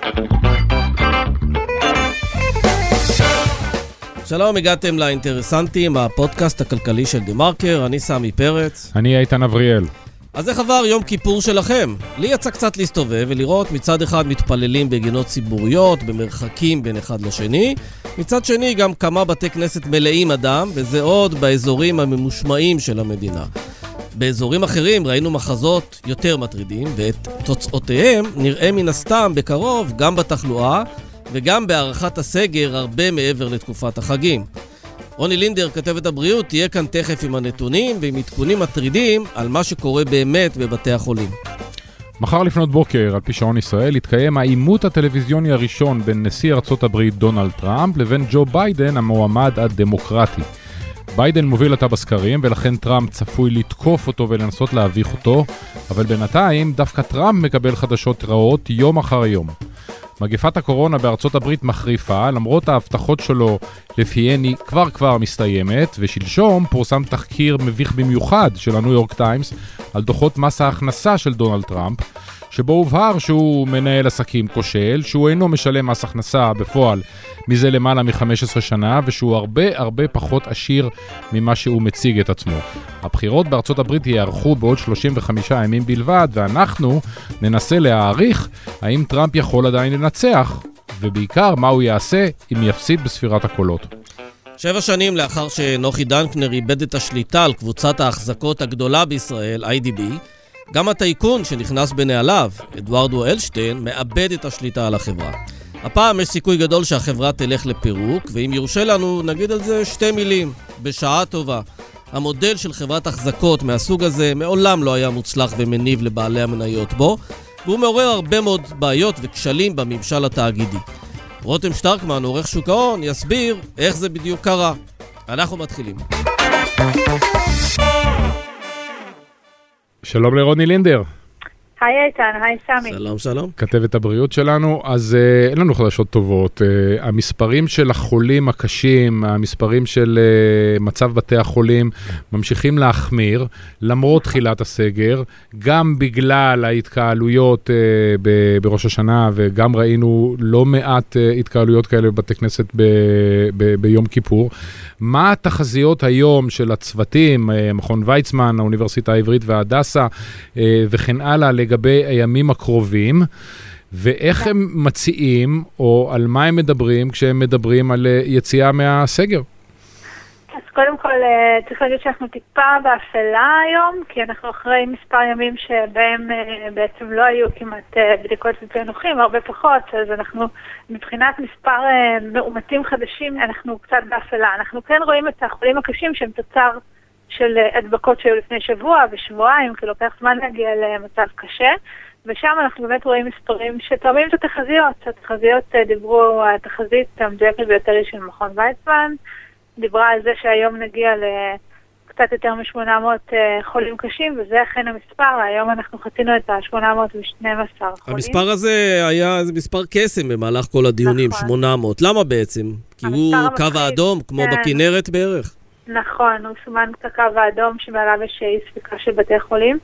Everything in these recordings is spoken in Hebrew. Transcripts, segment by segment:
שלום, הגעתם לאינטרסנטים, הפודקאסט הכלכלי של דה-מרקר, אני סמי פרץ. אני איתן אבריאל. אז איך עבר יום כיפור שלכם? לי יצא קצת להסתובב ולראות מצד אחד מתפללים בגינות ציבוריות, במרחקים בין אחד לשני, מצד שני גם כמה בתי כנסת מלאים אדם, וזה עוד באזורים הממושמעים של המדינה. באזורים אחרים ראינו מחזות יותר מטרידים, ואת תוצאותיהם נראה מן הסתם בקרוב גם בתחלואה, וגם בהערכת הסגר הרבה מעבר לתקופת החגים. רוני לינדר, כתבת הבריאות, תהיה כאן תכף עם הנתונים ועם עדכונים מטרידים על מה שקורה באמת בבתי החולים. מחר לפנות בוקר, על פי שעון ישראל, יתקיים העימות הטלוויזיוני הראשון בין נשיא ארצות הברית דונלד טראמפ לבין ג'ו ביידן, המועמד הדמוקרטי. ביידן מוביל אותה בסקרים, ולכן טראמפ צפוי לתקוף אותו ולנסות להביך אותו, אבל בינתיים דווקא טראמפ מקבל חדשות רעות יום אחר יום. מגפת הקורונה בארצות הברית מחריפה, למרות ההבטחות שלו לפיהן היא כבר מסתיימת, ושלשום פורסם תחקיר מביך במיוחד של הניו יורק טיימס על דוחות מס ההכנסה של דונלד טראמפ, שבו הובהר שהוא מנהל עסקים כושל, שהוא אינו משלם מס הכנסה בפועל מזה למעלה מ-15 שנה, ושהוא הרבה פחות עשיר ממה שהוא מציג את עצמו. הבחירות בארצות הברית יערכו בעוד 35 ימים בלבד, ואנחנו ננסה להעריך האם טראמפ יכול עדיין לנצח, ובעיקר מה הוא יעשה אם יפסיד בספירת הקולות. 7 שנים לאחר שנוחי דנקנר איבד את השליטה על קבוצת ההחזקות הגדולה בישראל, IDB, גם הטייקון שנכנס בנעליו, אדוארדו אלשטיין, מאבד את השליטה על החברה. הפעם יש סיכוי גדול שהחברה תלך לפירוק, ואם יורשה לנו נגיד על זה 2 מילים, בשעה טובה. המודל של חברת החזקות מהסוג הזה מעולם לא היה מוצלח ומניב לבעלי המניות בו, והוא מעורר הרבה מאוד בעיות וכשלים בממשל התאגידי. רותם שטרקמן, עורך שוק ההון, יסביר איך זה בדיוק קרה. אנחנו מתחילים. שלום לרוני לינדר. היי איתן, היי סמי. שלום. כתבת הבריאות שלנו. אז אין לנו חדשות טובות. המספרים של החולים הקשים, המספרים של מצב בתי החולים ממשיכים להחמיר, למרות תחילת הסגר, גם בגלל ההתקהלויות בראש השנה, וגם ראינו לא מעט התקהלויות כאלה בבתי כנסת ביום כיפור. מה התחזיות היום של הצוותים, מכון ויצמן, האוניברסיטה העברית והדסה, וכן הלאה, לגבי הימים הקרובים, ואיך הם מציעים, או על מה הם מדברים, כשהם מדברים על יציאה מהסגר? אז קודם כל, צריך להגיד שאנחנו טיפה באפלה היום, כי אנחנו אחרי מספר ימים שבהם בעצם לא היו כמעט בדיקות ופענוחים, הרבה פחות, אז אנחנו מבחינת מספר מאומתים חדשים, אנחנו קצת באפלה. אנחנו כן רואים את החולים הקשים שהם תוצר של הדבקות שהיו לפני שבוע ושבועיים, כי לוקח זמן להגיע למצב קשה, ושם אנחנו באמת רואים מספרים שתואמים את התחזיות. התחזיות דיברו, התחזית המדויקת ביותר היא של מכון ויצמן, דיברה על זה שהיום נגיע לקצת יותר מ-800 חולים קשים, וזה אכן המספר. היום אנחנו חצינו את ה-812 חולים. המספר הזה היה איזה מספר קסם במהלך כל הדיונים, נכון. 800. למה בעצם? כי הוא קו האדום, כמו בכנרת בערך. נכון, הוא סומן את הקו האדום שמעליו יש אי ספיקה של בתי חולים,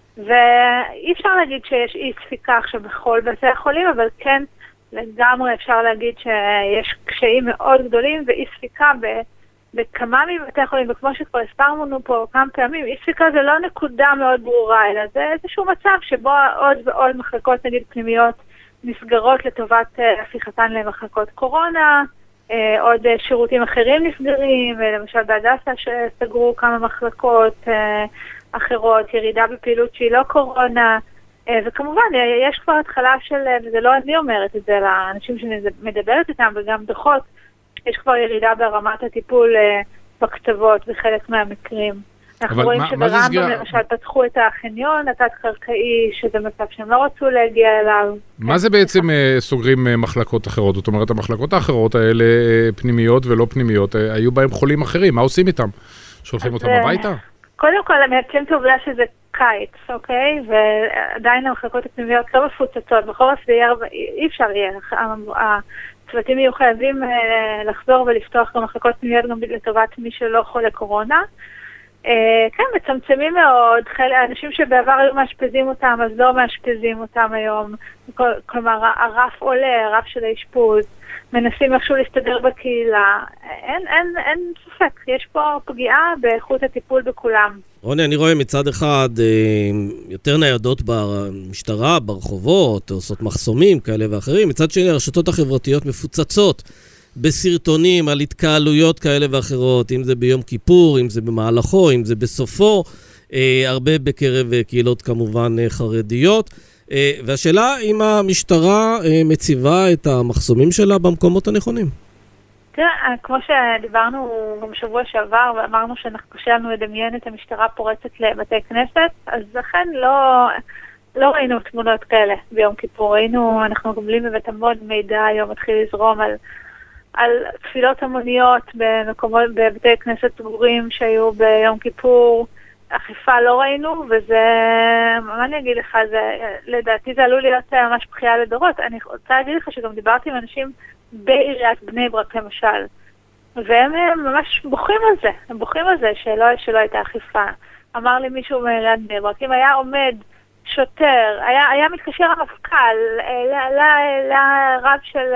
ואי אפשר להגיד שיש אי ספיקה עכשיו בכל בתי החולים, אבל כן לגמרי אפשר להגיד שיש קשיים מאוד גדולים ואי ספיקה בכמה מבתי החולים, וכמו שכבר הסברנו פה כמה פעמים, אי ספיקה זה לא נקודה מאוד ברורה, אלא זה איזשהו מצב שבו עוד ועוד מחלקות נגיד פנימיות נסגרות לטובת הפיכתן למחלקות קורונה, עוד שירותים אחרים נסגרים, למשל בהדסה שסגרו כמה מחלקות אחרות, ירידה בפעילות שהיא לא קורונה, וכמובן יש כבר התחלה של, וזה לא אני אומרת את זה, אלא אנשים שמדברת איתם וגם דוחות, יש כבר ירידה ברמת הטיפול בקצוות בחלק מהמקרים. אנחנו רואים שברמב"ם למשל פתחו את החניון, התת-קרקעי, שזה מצב שהם לא רצו להגיע אליו. מה זה בעצם סוגרים מחלקות אחרות? זאת אומרת, המחלקות האחרות האלה, פנימיות ולא פנימיות, היו בהם חולים אחרים, מה עושים איתם? שולחים אותם הביתה? קודם כל, הם מייצגים את העובדה שזה קיץ, אוקיי? ועדיין המחלקות הפנימיות לא מפוצצות, בחורף אי אפשר יהיה. הצוותים יהיו חייבים לחזור ולפתוח גם מחלקות פנימיות גם לטובת מי שלא חולה קורונה. כן, מצמצמים מאוד, אנשים שבעבר היו מאשפזים אותם, אז לא מאשפזים אותם היום. כלומר, הרף עולה, הרף של האשפוז, מנסים איכשהו להסתדר בקהילה. אין ספק, יש פה פגיעה באיכות הטיפול בכולם. רוני, אני רואה מצד אחד יותר ניידות במשטרה, ברחובות, עושות מחסומים כאלה ואחרים. מצד שני, הרשתות החברתיות מפוצצות בסרטונים על התקהלויות כאלה ואחרות, אם זה ביום כיפור, אם זה במהלכו, אם זה בסופו, הרבה בקרב קהילות כמובן חרדיות. והשאלה אם המשטרה מציבה את המחסומים שלה במקומות הנכונים. תראה, כמו שדיברנו גם בשבוע שעבר, ואמרנו שקשה לנו לדמיין את המשטרה פורצת לבתי כנסת, אז לכן לא ראינו תמונות כאלה ביום כיפור. אנחנו מקבלים בבית המון מידע היום מתחיל לזרום על תפילות המוניות בבתי כנסת סגורים שהיו ביום כיפור. אכיפה לא ראינו, וזה, מה אני אגיד לך, לדעתי זה עלול להיות ממש בחייה לדורות. אני רוצה להגיד לך שגם דיברתי עם אנשים בעיריית בני ברק למשל, והם ממש בוכים על זה, הם בוכים על זה שלא הייתה אכיפה. אמר לי מישהו בעיריית בני ברק, אם היה עומד שוטר, היה מתקשר המפכ"ל לרב של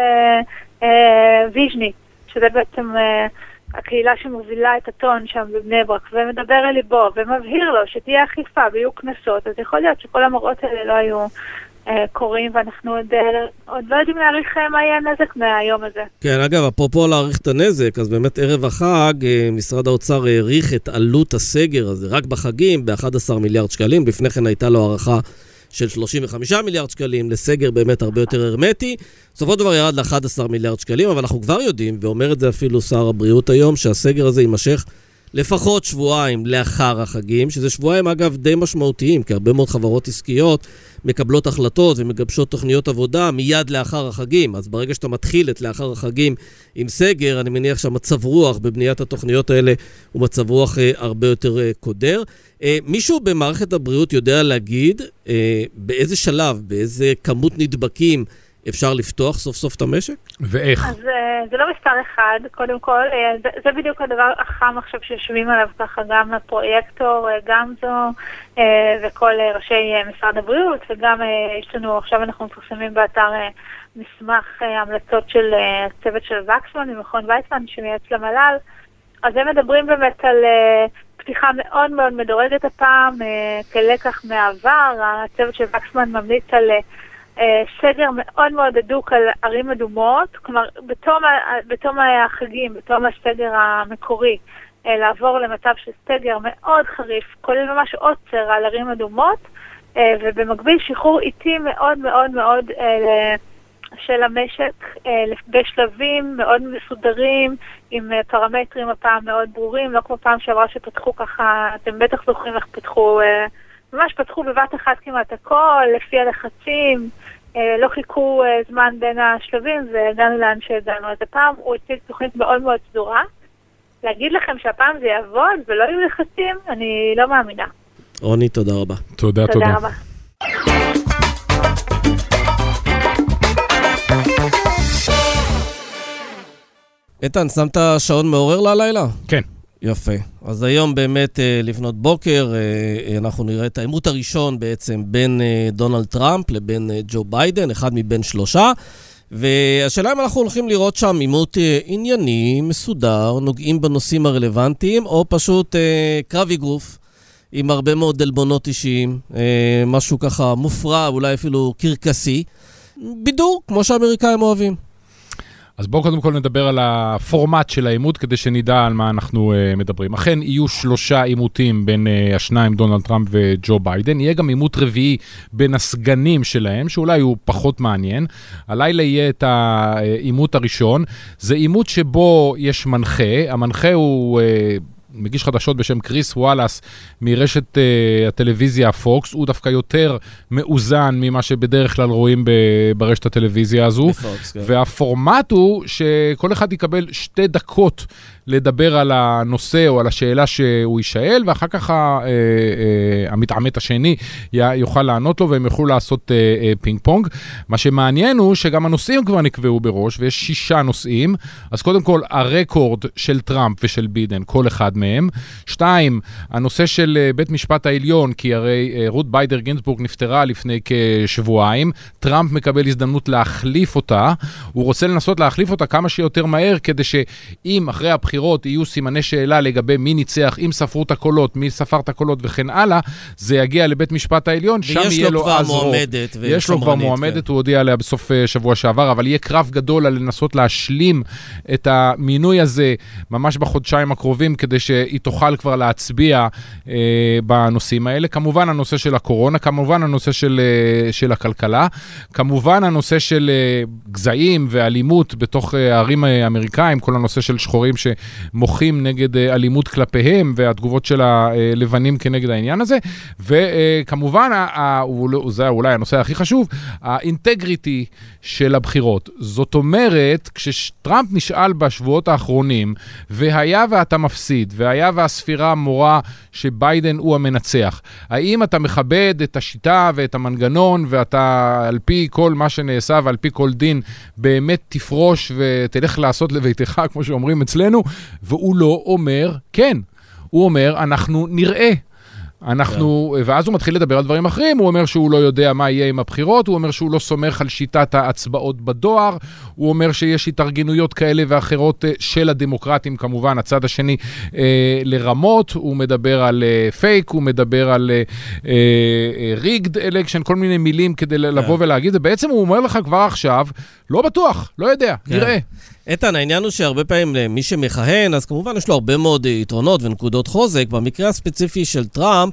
ויז'ני, שזה בעצם הקהילה שמובילה את הטון שם בבני ברק, ומדבר אל ליבו, ומבהיר לו שתהיה אכיפה ויהיו כנסות, אז יכול להיות שכל המראות האלה לא היו קוראים, ואנחנו עוד לא יודעים להעריך מה יהיה הנזק מהיום הזה. כן, אגב, אפרופו להעריך את הנזק, אז באמת ערב החג, משרד האוצר העריך את עלות הסגר הזה, רק בחגים, ב-11 מיליארד שקלים, לפני כן הייתה לו הערכה של 35 מיליארד שקלים, לסגר באמת הרבה יותר הרמטי. בסופו דבר ירד ל-11 מיליארד שקלים, אבל אנחנו כבר יודעים, ואומר את זה אפילו שר הבריאות היום, שהסגר הזה יימשך לפחות שבועיים לאחר החגים, שזה שבועיים אגב די משמעותיים, כי הרבה מאוד חברות עסקיות מקבלות החלטות ומגבשות תוכניות עבודה מיד לאחר החגים. אז ברגע שאתה מתחיל את לאחר החגים עם סגר, אני מניח שהמצב רוח בבניית התוכניות האלה הוא מצב רוח הרבה יותר קודר. מישהו במערכת הבריאות יודע להגיד באיזה שלב, באיזה כמות נדבקים אפשר לפתוח סוף סוף את המשק? ואיך? אז זה לא מספר אחד, קודם כל, זה בדיוק הדבר החם עכשיו שיושבים עליו ככה, גם הפרויקטור, גם זו, וכל ראשי משרד הבריאות, וגם יש לנו, עכשיו אנחנו מפרסמים באתר מסמך המלצות של צוות של וקסמן, ממכון ויצמן, שמייעץ למל"ל, אז הם מדברים באמת על פתיחה מאוד מאוד מדורגת הפעם, כלקח מהעבר, הצוות של וקסמן ממליץ על סגר מאוד מאוד הדוק על ערים אדומות, כלומר בתום החגים, בתום הסגר המקורי, לעבור למצב של סגר מאוד חריף, כולל ממש עוצר על ערים אדומות, ובמקביל שחרור איטי מאוד מאוד מאוד של המשק בשלבים מאוד מסודרים, עם פרמטרים הפעם מאוד ברורים, לא כמו פעם שעברה שפתחו ככה, אתם בטח זוכרים איך פתחו, ממש פתחו בבת אחת כמעט הכל, לפי הלחצים, לא חיכו זמן בין השלבים והגענו לאן שהגענו. אז הפעם הוא הציג תוכנית מאוד מאוד סדורה. להגיד לכם שהפעם זה יעבוד ולא יהיו לחצים, אני לא מאמינה. רוני, תודה רבה. תודה. תודה רבה. איתן, שמת שעון מעורר ללילה? כן. יפה. אז היום באמת לפנות בוקר אנחנו נראה את העימות הראשון בעצם בין דונלד טראמפ לבין ג'ו ביידן, אחד מבין שלושה. והשאלה אם אנחנו הולכים לראות שם עימות ענייני, מסודר, נוגעים בנושאים הרלוונטיים, או פשוט קרב אגרוף עם הרבה מאוד דלבונות אישיים, משהו ככה מופרע, אולי אפילו קרקסי. בידור, כמו שהאמריקאים אוהבים. אז בואו קודם כל נדבר על הפורמט של העימות, כדי שנדע על מה אנחנו מדברים. אכן יהיו 3 עימותים בין השניים, דונלד טראמפ וג'ו ביידן. יהיה גם עימות רביעי בין הסגנים שלהם, שאולי הוא פחות מעניין. הלילה יהיה את העימות הראשון. זה עימות שבו יש מנחה. המנחה הוא מגיש חדשות בשם קריס וואלאס מרשת הטלוויזיה פוקס. הוא דווקא יותר מאוזן ממה שבדרך כלל רואים ברשת הטלוויזיה הזו. והפורמט הוא שכל אחד יקבל 2 דקות לדבר על הנושא או על השאלה שהוא יישאל, ואחר כך המתעמת השני יוכל לענות לו, והם יוכלו לעשות פינג פונג. מה שמעניין הוא שגם הנושאים כבר נקבעו בראש, ויש 6 נושאים. אז קודם כל, הרקורד של טראמפ ושל בידן, כל אחד מהם. 2, הנושא של בית משפט העליון, כי הרי רות ביידר גינסבורג נפטרה לפני כשבועיים, טראמפ מקבל הזדמנות להחליף אותה, הוא רוצה לנסות להחליף אותה כמה שיותר מהר, כדי שאם אחרי הבחירות יהיו סימני שאלה לגבי מי ניצח, אם ספרו את הקולות, מי ספר את הקולות וכן הלאה, זה יגיע לבית משפט העליון, שם יהיה לו אז רוב. יש לו כבר מועמדת, הוא הודיע עליה בסוף שבוע שעבר, אבל יהיה קרב גדול על לנסות להשלים את המינוי הזה ממש בחודשיים הקרובים, כדי שהיא תוכל כבר להצביע בנושאים האלה. כמובן הנושא של הקורונה, כמובן הנושא של הכלכלה, כמובן הנושא של גזעים ואלימות בתוך הערים האמריקאים, כל הנושא של שחורים שמוחים נגד אלימות כלפיהם, והתגובות של הלבנים כנגד העניין הזה, וכמובן, זה אולי הנושא הכי חשוב, האינטגריטי של הבחירות. זאת אומרת, כשטראמפ נשאל בשבועות האחרונים, והיה ואתה מפסיד, והיה והספירה מורה שביידן הוא המנצח, האם אתה מכבד את השיטה ואת המנגנון, ואתה על פי כל מה שנעשה ועל פי כל דין, באמת תפרוש ותלך לעשות לביתך, כמו שאומרים אצלנו, והוא לא אומר, כן, הוא אומר, אנחנו נראה. ואז הוא מתחיל לדבר על דברים אחרים, הוא אומר שהוא לא יודע מה יהיה עם הבחירות, הוא אומר שהוא לא סומך על שיטת ההצבעות בדואר, הוא אומר שיש התארגנויות כאלה ואחרות של הדמוקרטים, כמובן, הצד השני לרמות, הוא מדבר על פייק, הוא מדבר על rigged election, כל מיני מילים כדי לבוא ולהגיד, ובעצם הוא אומר לך כבר עכשיו, לא בטוח, לא יודע, נראה. איתן, העניין הוא שהרבה פעמים מי שמכהן, אז כמובן יש לו הרבה מאוד יתרונות ונקודות חוזק. במקרה הספציפי של טראמפ,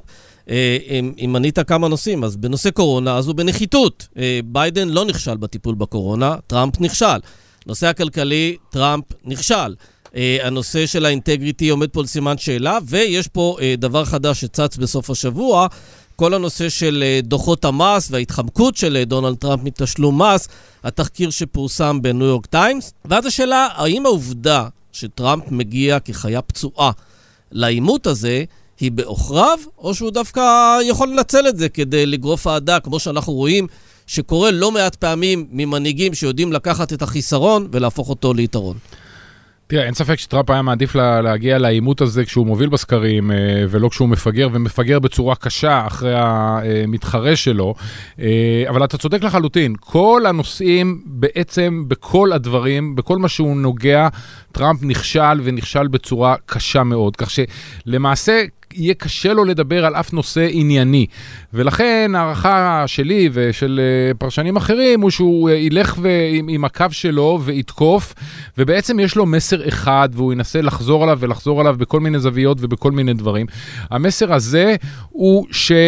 אם מנית כמה נושאים, אז בנושא קורונה, אז הוא בנחיתות. ביידן לא נכשל בטיפול בקורונה, טראמפ נכשל. נושא הכלכלי, טראמפ נכשל. הנושא של האינטגריטי עומד פה לסימן שאלה, ויש פה דבר חדש שצץ בסוף השבוע, כל הנושא של דוחות המס וההתחמקות של דונלד טראמפ מתשלום מס, התחקיר שפורסם בניו יורק טיימס. ואז השאלה, האם העובדה שטראמפ מגיע כחיה פצועה לעימות הזה, היא באוכריו, או שהוא דווקא יכול לנצל את זה כדי לגרוף העדה, כמו שאנחנו רואים, שקורה לא מעט פעמים ממנהיגים שיודעים לקחת את החיסרון ולהפוך אותו ליתרון. תראה, אין ספק שטראמפ היה מעדיף להגיע לעימות הזה כשהוא מוביל בסקרים, ולא כשהוא מפגר, ומפגר בצורה קשה אחרי המתחרה שלו. אבל אתה צודק לחלוטין, כל הנושאים בעצם, בכל הדברים, בכל מה שהוא נוגע, טראמפ נכשל ונכשל בצורה קשה מאוד. כך שלמעשה יהיה קשה לו לדבר על אף נושא ענייני. ולכן הערכה שלי ושל פרשנים אחרים הוא שהוא ילך עם הקו שלו ויתקוף, ובעצם יש לו מסר אחד, והוא ינסה לחזור עליו ולחזור עליו בכל מיני זוויות ובכל מיני דברים. המסר הזה הוא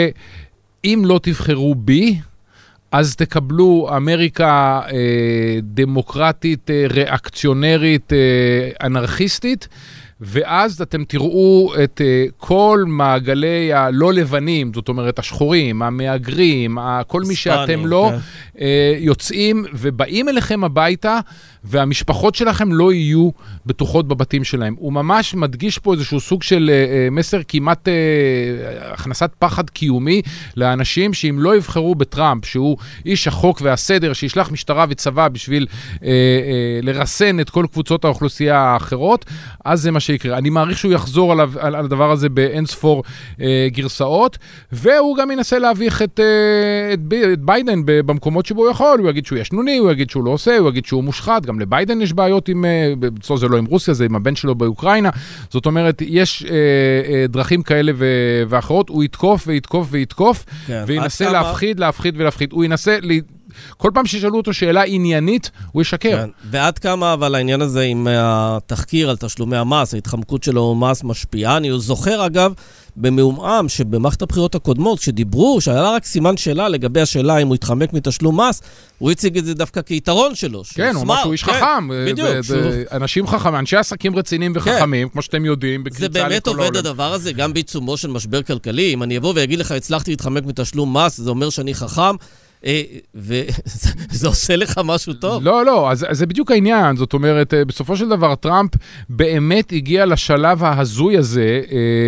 שאם לא תבחרו בי, אז תקבלו אמריקה דמוקרטית, ריאקציונרית, אנרכיסטית, ואז אתם תראו את כל מעגלי הלא לבנים, זאת אומרת השחורים, המאגרים, כל מי שאתם לא יוצאים ובאים אליכם הביתה, והמשפחות שלכם לא יהיו בטוחות בבתים שלהם. הוא ממש מדגיש פה איזשהו סוג של מסר כמעט הכנסת פחד קיומי לאנשים שאם לא יבחרו בטראמפ, שהוא איש החוק והסדר, שישלח משטרה וצבא בשביל לרסן את כל קבוצות האוכלוסייה האחרות, אז זה מה שיקרה. אני מעריך שהוא יחזור על הדבר הזה באינספור גרסאות, והוא גם ינסה להביך את ביידן במקומות שבו הוא יכול. הוא יגיד שהוא ישנוני, הוא יגיד שהוא לא עושה, הוא יגיד שהוא מושחת. גם לביידן יש בעיות עם, זה לא עם רוסיה, זה עם הבן שלו באוקראינה. זאת אומרת, יש דרכים כאלה ואחרות. הוא יתקוף ויתקוף ויתקוף, וינסה להפחיד. הוא ינסה כל פעם שישאלו אותו שאלה עניינית, הוא ישקר. כן. ועד כמה, אבל העניין הזה עם התחקיר על תשלומי המס, ההתחמקות שלו מס משפיעה, אני זוכר אגב, במאומם שבמערכת הבחירות הקודמות, כשדיברו, שהיה רק סימן שאלה לגבי השאלה אם הוא יתחמק מתשלום מס, הוא הציג את זה דווקא כיתרון שלו. כן, הוא אמר שהוא איש חכם. בדיוק. אנשים חכמים, אנשי עסקים רציניים וחכמים, כמו שאתם יודעים. זה באמת עובד הדבר הזה, גם בעיצומו של משבר כלכלי. אם אני אבוא ויגיד לך, הצלחתי להתחמק מתשלום מס, זה אומר שאני חכם. וזה עושה לך משהו טוב. לא, אז זה בדיוק העניין. זאת אומרת, בסופו של דבר, טראמפ באמת הגיע לשלב ההזוי הזה,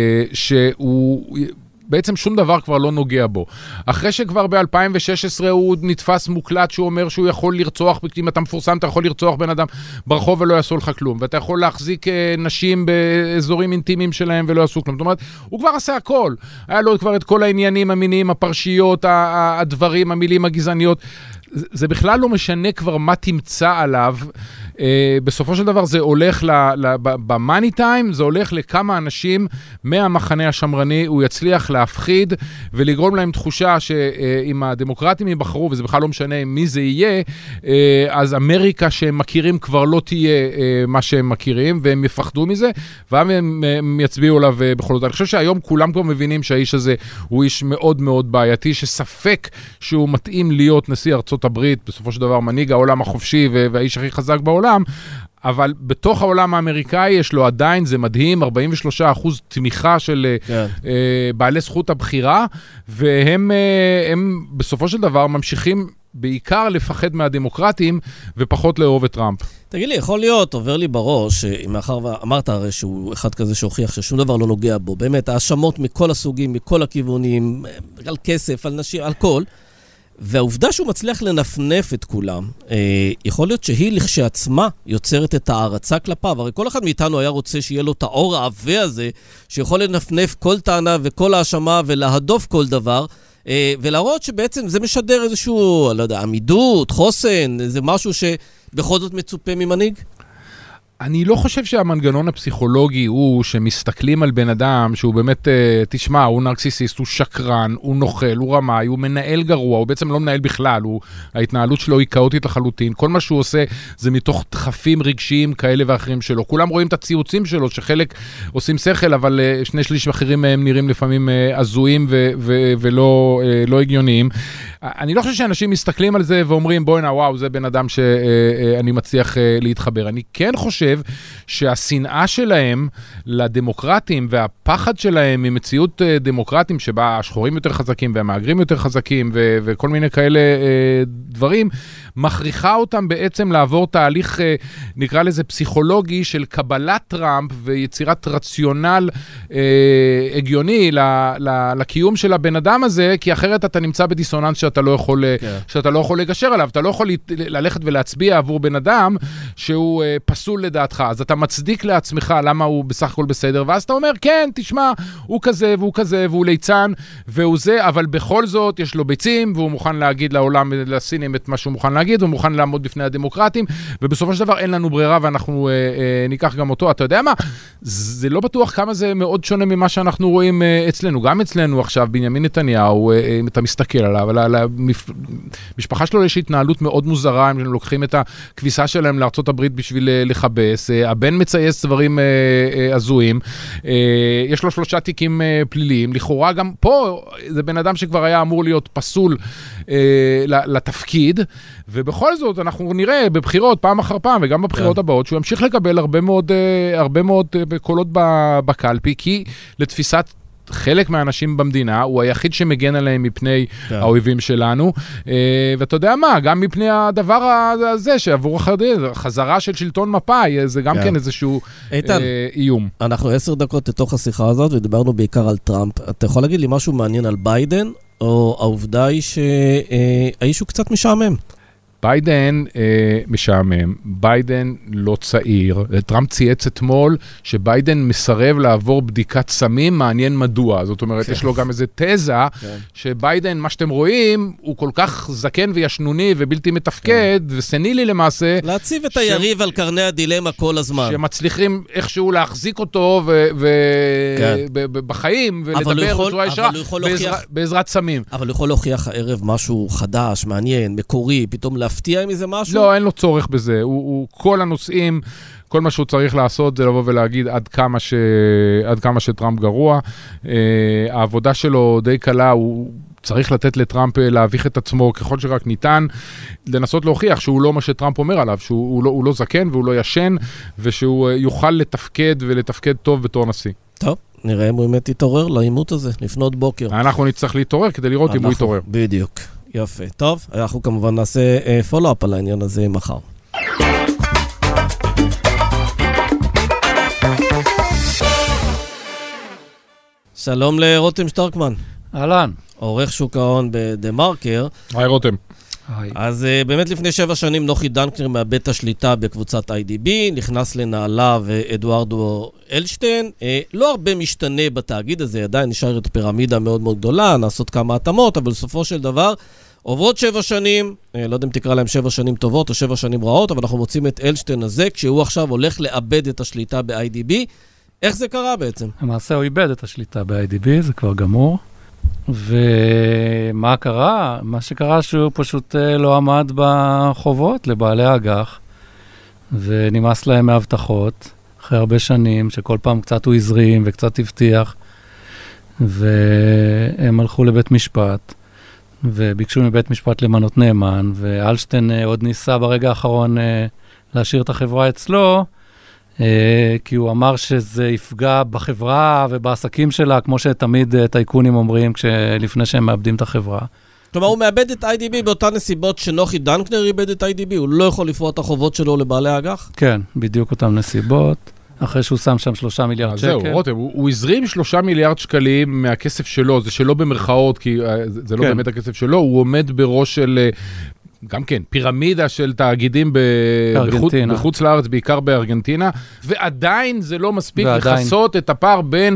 שהוא בעצם שום דבר כבר לא נוגע בו. אחרי שכבר ב-2016 הוא נתפס מוקלט, שהוא אומר שהוא יכול לרצוח, אם אתה מפורסם, אתה יכול לרצוח בן אדם ברחוב ולא יעשו לך כלום, ואתה יכול להחזיק נשים באזורים אינטימיים שלהם ולא יעשו כלום. זאת אומרת, הוא כבר עשה הכל. היה לו כבר את כל העניינים המיניים, הפרשיות, הדברים, המילים הגזעניות. זה בכלל לא משנה כבר מה תמצא עליו. בסופו של דבר זה הולך במאני טיים, זה הולך לכמה אנשים מהמחנה השמרני, הוא יצליח להפחיד ולגרום להם תחושה שאם הדמוקרטים יבחרו, וזה בכלל לא משנה מי זה יהיה, אז אמריקה שהם מכירים כבר לא תהיה מה שהם מכירים, והם יפחדו מזה, והם יצביעו עליו בכל זאת. אני חושב שהיום כולם כבר מבינים שהאיש הזה הוא איש מאוד מאוד בעייתי, שספק שהוא מתאים להיות נשיא ארצות הברית, בסופו של דבר מנהיג העולם החופשי והאיש הכי חזק בעולם, אבל בתוך העולם האמריקאי יש לו עדיין, זה מדהים, 43% תמיכה של בעלי זכות הבחירה, והם בסופו של דבר ממשיכים בעיקר לפחד מהדמוקרטים ופחות לאהוב את טראמפ. תגיד לי, יכול להיות, עובר לי בראש, מאחר ואמרת הרי שהוא אחד כזה שהוכיח ששום דבר לא נוגע בו, באמת, האשמות מכל הסוגים, מכל הכיוונים, על כסף, על נשים, על כל, והעובדה שהוא מצליח לנפנף את כולם, יכול להיות שהיא לכשעצמה יוצרת את הערצה כלפיו. הרי כל אחד מאיתנו היה רוצה שיהיה לו את האור העבה הזה, שיכול לנפנף כל טענה וכל האשמה ולהדוף כל דבר, ולהראות שבעצם זה משדר איזשהו, לא יודע, עמידות, חוסן, זה משהו שבכל זאת מצופה ממנהיג? אני לא חושב שהמנגנון הפסיכולוגי הוא שמסתכלים על בן אדם שהוא באמת, תשמע, הוא נרקסיסיסט, הוא שקרן, הוא נוכל, הוא רמאי, הוא מנהל גרוע, הוא בעצם לא מנהל בכלל, ההתנהלות שלו היא כאוטית לחלוטין, כל מה שהוא עושה זה מתוך דחפים רגשיים כאלה ואחרים שלו, כולם רואים את הציוצים שלו, שחלק עושים שכל, אבל 2/3 אחרים מהם נראים לפעמים הזויים ולא הגיוניים. אני לא חושב שאנשים מסתכלים על זה ואומרים, בואי נה, וואו, זה בן אדם שאני מצליח להתחבר. אני כן חושב שהשנאה שלהם לדמוקרטים והפחד שלהם ממציאות דמוקרטים שבה השחורים יותר חזקים והמהגרים יותר חזקים וכל מיני כאלה דברים, מכריחה אותם בעצם לעבור תהליך, נקרא לזה פסיכולוגי, של קבלת טראמפ ויצירת רציונל הגיוני לקיום של הבן אדם הזה, כי אחרת אתה נמצא בדיסוננס שאתה לא יכול לגשר עליו, אתה לא יכול ללכת ולהצביע עבור בן אדם שהוא פסול לדעתך, אז אתה מצדיק לעצמך למה הוא בסך הכל בסדר, ואז אתה אומר, כן, תשמע, הוא כזה והוא כזה והוא ליצן והוא זה, אבל בכל זאת יש לו ביצים, והוא מוכן להגיד לעולם, לסינים את מה שהוא מוכן להגיד, הוא מוכן לעמוד בפני הדמוקרטים, ובסופו של דבר אין לנו ברירה, ואנחנו ניקח גם אותו. אתה יודע מה? זה לא בטוח כמה זה מאוד שונה ממה שאנחנו רואים אצלנו. גם אצלנו עכשיו, בנימין נתניהו, אם אתה מסתכל עליו, על המשפחה שלו יש התנהלות מאוד מוזרה, הם לוקחים את הכביסה שלהם לארצות הברית בשביל לחבס, הבן מצייס דברים הזויים, יש לו 3 תיקים פליליים, לכאורה גם פה זה בן אדם שכבר היה אמור להיות פסול לתפקיד, ובכל זאת אנחנו נראה בבחירות פעם אחר פעם, וגם בבחירות הבאות, שהוא ימשיך לקבל הרבה מאוד קולות בקלפי, כי לתפיסת חלק מהאנשים במדינה, הוא היחיד שמגן עליהם מפני האויבים שלנו, ואתה יודע מה, גם מפני הדבר הזה, שעבור החזרה של שלטון מפאי, זה גם כן איזשהו איום. אנחנו 10 דקות לתוך השיחה הזאת, ודיברנו בעיקר על טראמפ. אתה יכול להגיד לי משהו מעניין על ביידן, או העובדה היא שהאיש הוא קצת משעמם? ביידן משעמם, ביידן לא צעיר, טראמפ צייץ אתמול שביידן מסרב לעבור בדיקת סמים, מעניין מדוע, זאת אומרת, יש לו גם איזה תזה, שביידן, מה שאתם רואים, הוא כל כך זקן וישנוני ובלתי מתפקד, וסנילי למעשה. להציב את היריב על קרני הדילמה כל הזמן. שמצליחים איכשהו להחזיק אותו בחיים, ולדבר בצורה ישרה, בעזרת סמים. אבל הוא יכול להוכיח הערב משהו חדש, מעניין, מקורי, פתאום להפתיע עם איזה משהו? לא, אין לו צורך בזה. הוא כל הנושאים, כל מה שהוא צריך לעשות זה לבוא ולהגיד עד כמה שטראמפ גרוע. העבודה שלו די קלה, הוא צריך לתת לטראמפ להביך את עצמו ככל שרק ניתן, לנסות להוכיח שהוא לא מה שטראמפ אומר עליו, שהוא לא זקן והוא לא ישן, ושהוא יוכל לתפקד ולתפקד טוב בתור נשיא. טוב, נראה אם הוא באמת יתעורר לעימות הזה, לפנות בוקר. אנחנו נצטרך להתעורר כדי לראות אם הוא יתעורר. בדיוק. יפה. טוב, אנחנו כמובן נעשה פולו-אפ על העניין הזה מחר. שלום לרותם שטרקמן. אהלן. עורך שוק ההון בדה-מרקר. היי רותם. אז באמת לפני 7 שנים נוחי דנקנר מאבד את השליטה בקבוצת IDB, נכנס לנעליו אדוארדו אלשטיין. לא הרבה משתנה בתאגיד הזה, עדיין נשארת פירמידה מאוד מאוד גדולה, נעשות כמה התאמות, אבל בסופו של דבר עוברות 7 שנים, לא יודע אם תקרא להם 7 שנים טובות או 7 שנים רעות, אבל אנחנו מוצאים את אלשטיין הזה, כשהוא עכשיו הולך לאבד את השליטה ב-IDB. איך זה קרה בעצם? למעשה הוא איבד את השליטה ב-IDB, זה כבר גמור. ומה קרה? מה שקרה שהוא פשוט לא עמד בחובות לבעלי האג"ח, ונמאס להם מהבטחות, אחרי הרבה שנים, שכל פעם קצת הוא הזרים וקצת הבטיח, והם הלכו לבית משפט, וביקשו מבית משפט למנות נאמן, ואלשטיין עוד ניסה ברגע האחרון להשאיר את החברה אצלו, כי הוא אמר שזה יפגע בחברה ובעסקים שלה, כמו שתמיד טייקונים אומרים לפני שהם מאבדים את החברה. כלומר, הוא מאבד את IDB באותן נסיבות שנוחי דנקנר איבד את IDB, הוא לא יכול לפרוע את החובות שלו לבעלי האג"ח? כן, בדיוק אותם נסיבות, אחרי שהוא שם שם 3 מיליארד שקל. זהו, רותם, הוא הזרים 3 מיליארד שקלים מהכסף שלו, זה שלו במרכאות, כי זה לא באמת הכסף שלו, הוא עומד בראש של... גם כן, פירמידה של תאגידים בחוץ לארץ, בעיקר בארגנטינה, ועדיין זה לא מספיק לחסות את הפער בין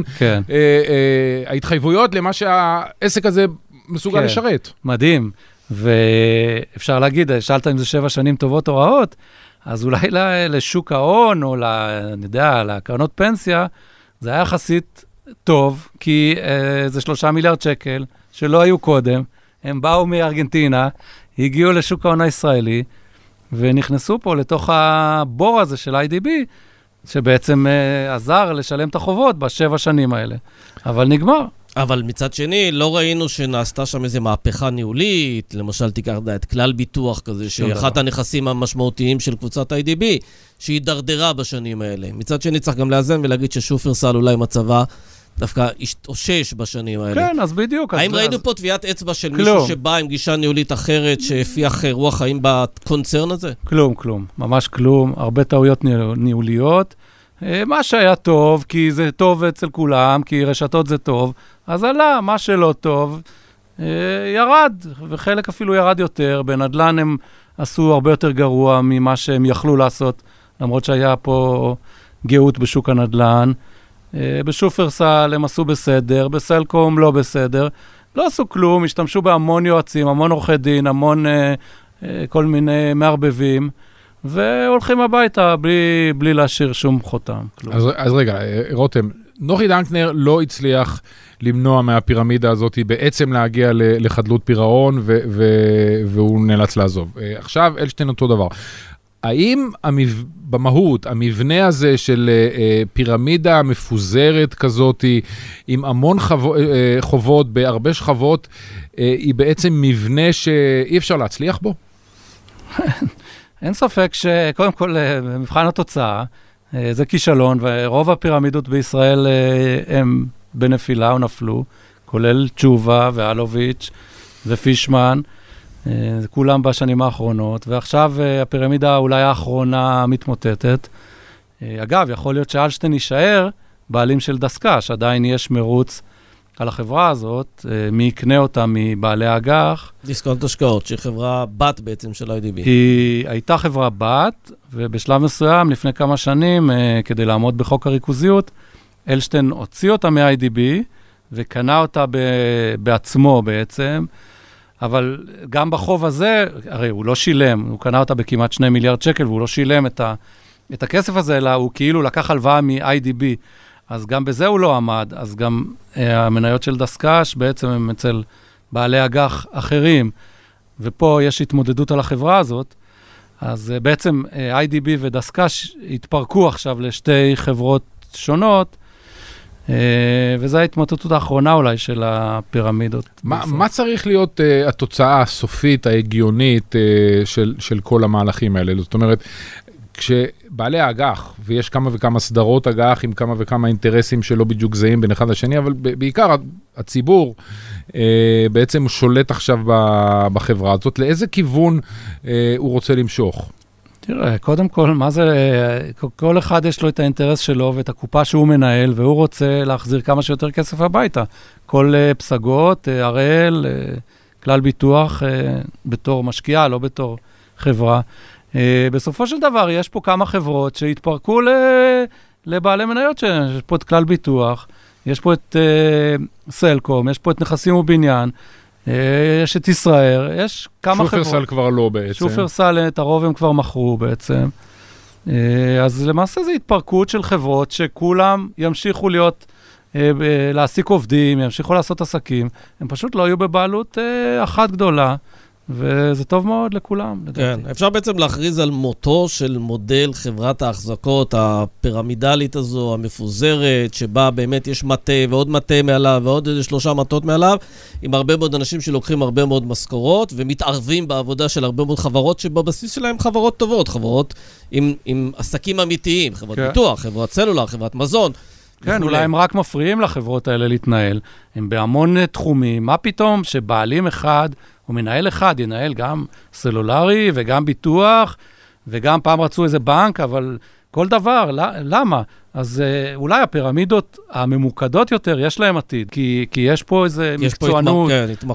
ההתחייבויות למה שהעסק הזה מסוגל לשרת. מדהים, ואפשר להגיד, שאלת אם זה 7 שנים טובות או רעות, אז אולי לשוק ההון או לקרנות פנסיה, זה היה יחסית טוב, כי זה 3 מיליארד שקל שלא היו קודם, הם באו מארגנטינה, הגיעו לשוק ההון הישראלי, ונכנסו פה לתוך הבור הזה של IDB, שבעצם עזר לשלם את החובות ב7 שנים האלה. אבל נגמר. אבל מצד שני, לא ראינו שנעשתה שם איזו מהפכה ניהולית, למשל תיקח את כלל ביטוח כזה, שאחת הנכסים המשמעותיים של קבוצת IDB, שהיא דרדרה בשנים האלה. מצד שני צריך גם לאזן ולהגיד ששופרסל אולי מצבה, דווקא התאושש בשנים האלה. כן, אז בדיוק. האם ראינו פה טביעת אצבע של מישהו שבא עם גישה ניהולית אחרת, שהפיח רוח חיים בקונצרן הזה? כלום. ממש כלום. הרבה טעויות ניהוליות. מה שהיה טוב, כי זה טוב אצל כולם, כי רשתות זה טוב, אז עלה, מה שלא טוב, ירד, וחלק אפילו ירד יותר. בנדל"ן הם עשו הרבה יותר גרוע ממה שהם יכלו לעשות, למרות שהיה פה גאות בשוק הנדל"ן. בשופרסל הם עשו בסדר, בסלקום לא בסדר, לא עשו כלום, השתמשו בהמון יועצים, המון עורכי דין, המון כל מיני מערבבים, והולכים הביתה בלי להשאיר שום חותם. אז רגע, רותם, נוחי דנקנר לא הצליח למנוע מהפירמידה הזאת בעצם להגיע לחדלות פירעון, והוא נאלץ לעזוב. עכשיו אלשטיין אותו דבר. האם במהות, המבנה הזה של פירמידה מפוזרת כזאת, עם המון חובות, בהרבה שכבות, היא בעצם מבנה שאי אפשר להצליח בו? אין ספק שקודם כל, במבחן התוצאה, זה כישלון, ורוב הפירמידות בישראל הם בנפילה או נפלו, כולל תשובה ואלוביץ' ופישמן, כולם בשנים האחרונות, ועכשיו הפירמידה אולי האחרונה מתמוטטת. אגב, יכול להיות שאלשטיין יישאר בעלים של דסקש, עדיין יש מרוץ על החברה הזאת, מי יקנה אותה מבעלי האג"ח. דיסקונט השקעות, שהיא חברה בת בעצם של IDB. היא הייתה חברה בת, ובשלב מסוים, לפני כמה שנים, כדי לעמוד בחוק הריכוזיות, אלשטיין הוציא אותה מ-IDB, וקנה אותה בעצמו בעצם, אבל גם בחוב הזה, הרי הוא לא שילם, הוא קנה אותה בכמעט 2 מיליארד שקל, והוא לא שילם את הכסף הזה, אלא הוא כאילו לקח הלוואה מ-IDB, אז גם בזה הוא לא עמד, אז גם המניות של דסקש בעצם הם אצל בעלי אג"ח אחרים, ופה יש התמודדות על החברה הזאת, אז בעצם IDB ודסקש התפרקו עכשיו לשתי חברות שונות, וזו ההתמוטטות האחרונה אולי של הפירמידות. מה צריך להיות התוצאה הסופית, ההגיונית של כל המהלכים האלה? זאת אומרת, כשבעלי האג"ח, ויש כמה וכמה סדרות אג"ח עם כמה וכמה אינטרסים שלא בדיוק זהים בין אחד לשני, אבל בעיקר הציבור בעצם שולט עכשיו בחברה הזאת, לאיזה כיוון הוא רוצה למשוך? תראה, קודם כל, מה זה, כל אחד יש לו את האינטרס שלו ואת הקופה שהוא מנהל, והוא רוצה להחזיר כמה שיותר כסף הביתה. כל פסגות, הראל, כלל ביטוח, בתור משקיעה, לא בתור חברה. בסופו של דבר, יש פה כמה חברות שהתפרקו לבעלי מניות, יש פה את כלל ביטוח, יש פה את סלקום, יש פה את נכסים ובניין, יש את ישראל, יש כמה חברות. שופרסל כבר לא בעצם. שופרסל, את הרוב הם כבר מכרו בעצם. אז למעשה זה התפרקות של חברות שכולם ימשיכו להיות, להעסיק עובדים, ימשיכו לעשות עסקים, הם פשוט לא היו בבעלות אחת גדולה, וזה טוב מאוד לכולם, לדעתי. כן, אפשר בעצם להכריז על מותו של מודל חברת ההחזקות הפירמידלית הזו, המפוזרת, שבה באמת יש מטה ועוד מטה מעליו ועוד 3 מטות מעליו, עם הרבה מאוד אנשים שלוקחים הרבה מאוד משכורות, ומתערבים בעבודה של הרבה מאוד חברות, שבבסיס שלהם חברות טובות, חברות עם עסקים אמיתיים, חברת ביטוח, חברת סלולר, חברת מזון. כן, אולי הם רק מפריעים לחברות האלה להתנהל. הם בהמון תחומים. מה פתאום שבעלים אחד, או מנהל אחד, ינהל גם סלולרי וגם ביטוח, וגם פעם רצו איזה בנק, אבל כל דבר, למה? אז אולי הפירמידות הממוקדות יותר, יש להם עתיד, כי יש פה איזה מקצוענות,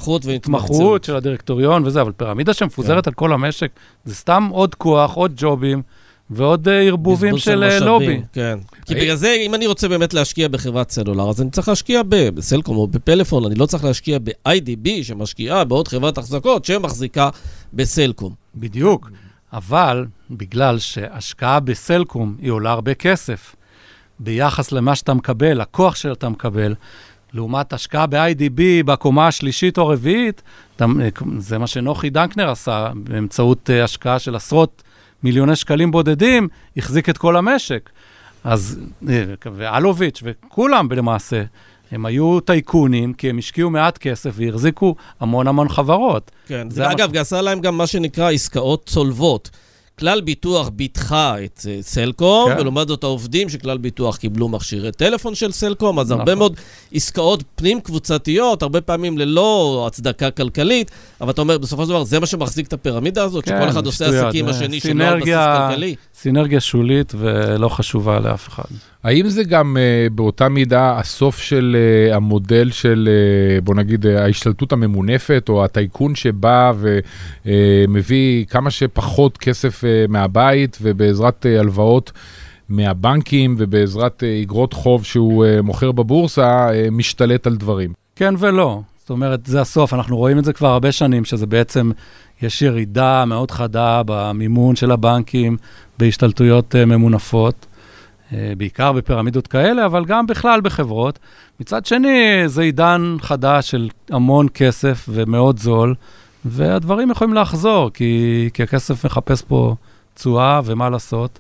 התמחות של הדירקטוריון וזה, אבל פירמידה שמפוזרת על כל המשק, זה סתם עוד כוח, עוד ג'ובים, ועוד ערבובים של לובי. כן. כי בגלל זה, אם אני רוצה באמת להשקיע בחברת סלולר, אז אני צריך להשקיע בסלקום או בפלאפון, אני לא צריך להשקיע ב-IDB שמשקיעה בעוד חברת החזקות שמחזיקה בסלקום. בדיוק. אבל בגלל שהשקעה בסלקום היא עולה הרבה כסף, ביחס למה שאתה מקבל, הכוח שאתה מקבל, לעומת השקעה ב-IDB בקומה השלישית או רביעית, זה מה שנוחי דנקנר עשה, באמצעות השקעה של עשרות מיליוני שקלים בודדים, החזיק את כל המשק. אז, ואלוביץ' וכולם למעשה, הם היו טייקונים, כי הם השקיעו מעט כסף והחזיקו המון חברות. כן, זה אגב, געשה להם גם מה שנקרא עסקאות צולבות. כלל ביטוח ביטחה את סלקום, ולעומת זאת העובדים שכלל ביטוח קיבלו מכשירי טלפון של סלקום, אז הרבה מאוד עסקאות פנים קבוצתיות, הרבה פעמים ללא הצדקה כלכלית, אבל אתה אומר, בסופו של דבר, זה מה שמחזיק את הפירמידה הזאת, שכל אחד עושה עסקים השני שלא על בסיס כלכלי. סינרגיה שולית ולא חשובה לאף אחד. האם זה גם באותה מידה הסוף של המודל של, בוא נגיד, ההשתלטות הממונפת, או הטייקון שבא ומביא כמה שפחות כסף מהבית, ובעזרת הלוואות מהבנקים, ובעזרת אגרות חוב שהוא מוכר בבורסה, משתלט על דברים? כן ולא. זאת אומרת, זה הסוף. אנחנו רואים את זה כבר הרבה שנים, שזה בעצם, יש ירידה מאוד חדה במימון של הבנקים, בהשתלטויות ממונפות. בעיקר בפירמידות כאלה, אבל גם בכלל בחברות. מצד שני, זה עידן חדש של המון כסף ומאוד זול, והדברים יכולים לחזור, כי הכסף מחפש פה תשואה ומה לעשות,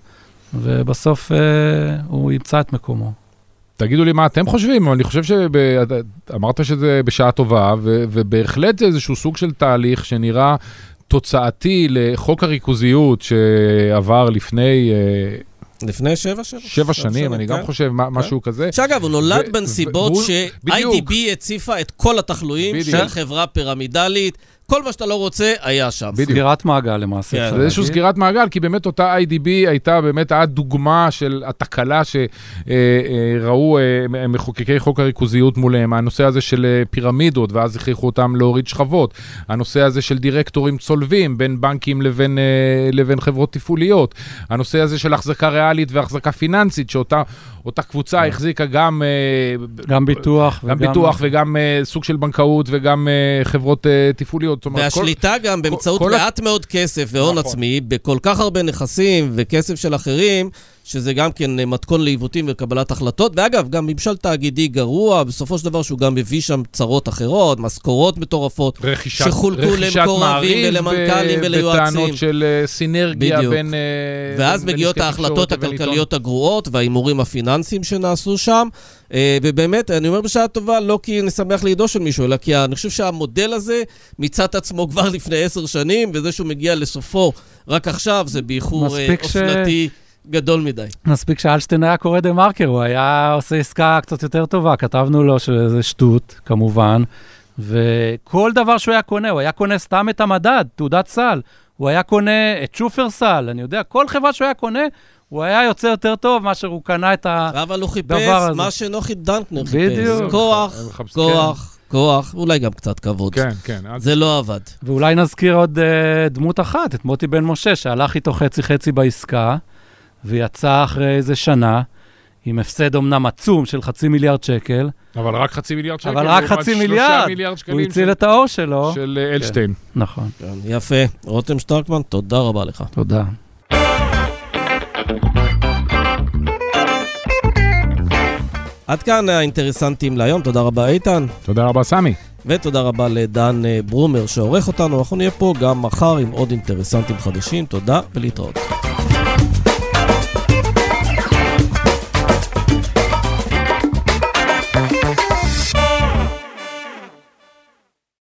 ובסוף הוא ימצא את מקומו. תגידו לי מה אתם חושבים, אני חושב אמרת שזה בשעה טובה, ובהחלט זה איזשהו סוג של תהליך שנראה תוצאתי לחוק הריכוזיות שעבר לפני 7 שנים, אני גם חושב משהו כזה. שאגב, הוא נולד בנסיבות ש-IDB הציפה את כל התחלואים של חברה פירמידלית, כל מה שאתה לא רוצה היה שם. סגירת מעגל למעשה. זה איזשהו סגירת מעגל, כי באמת אותה IDB הייתה באמת הדוגמה של התקלה שראו מחוקקי חוק הריכוזיות מולהם, הנושא הזה של פירמידות, ואז הכריחו אותם להוריד שכבות, הנושא הזה של דירקטורים צולבים בין בנקים לבין חברות תפעוליות, הנושא הזה של החזקה ריאלית והחזקה פיננסית, שאותה קבוצה החזיקה גם ביטוח וגם סוג של בנקאות וגם חברות תפעוליות. והשליטה גם באמצעות מעט מאוד כסף והון עצמי, בכל כך הרבה נכסים וכסף של אחרים, שזה גם כן מתכון לעיוותים וקבלת החלטות, ואגב, גם ממשל תאגידי גרוע, בסופו של דבר שהוא גם מביא שם צרות אחרות, משכורות מטורפות, שחולקו למקורבים ולמנכ"לים וליועצים. בטענות של סינרגיה בין... ואז מגיעות ההחלטות הכלכליות הגרועות, והאימורים הפיננסיים שנעשו שם, ובאמת, אני אומר בשעה טובה, לא כי נשמח לידו של מישהו, אלא כי אני חושב שהמודל הזה מצאת עצמו כבר לפני 10 שנים, וזה שהוא מגיע לסופו רק עכשיו, זה באיחור אופנתי גדול מדי. מספיק שאלשטיין היה קורא דה מרקר, הוא היה עושה עסקה קצת יותר טובה, כתבנו לו שזה שטות, כמובן, וכל דבר שהוא היה קונה, הוא היה קונה סתם את המדד, תעודת סל, הוא היה קונה את שופרסל, אני יודע, כל חברה שהוא היה קונה, הוא היה יוצא יותר טוב מאשר הוא קנה את הדבר הזה. אבל הוא חיפש מה שנוחי דנקנר חיפש. בדיוק. כוח, אולי גם קצת כבוד. כן, כן. זה לא עבד. ואולי נזכיר עוד דמות אחת, את מוטי בן משה, שהלך איתו חצי בעסקה, ויצא אחרי איזה שנה, עם הפסד אומנם עצום של 500 מיליארד שקל. אבל רק 500 מיליארד שקל. אבל רק 500 מיליארד. הוא הציל את האור שלו. של אלשטיין. נכון. יפה. רותם שטרקמן, תודה רבה לך. תודה. עד כאן האינטרסנטים להיום. תודה רבה איתן. תודה רבה סמי. ותודה רבה לדן ברומר שעורך אותנו. אנחנו נהיה פה גם מחר עם עוד אינטרסנטים חדשים. תודה ולהתראות.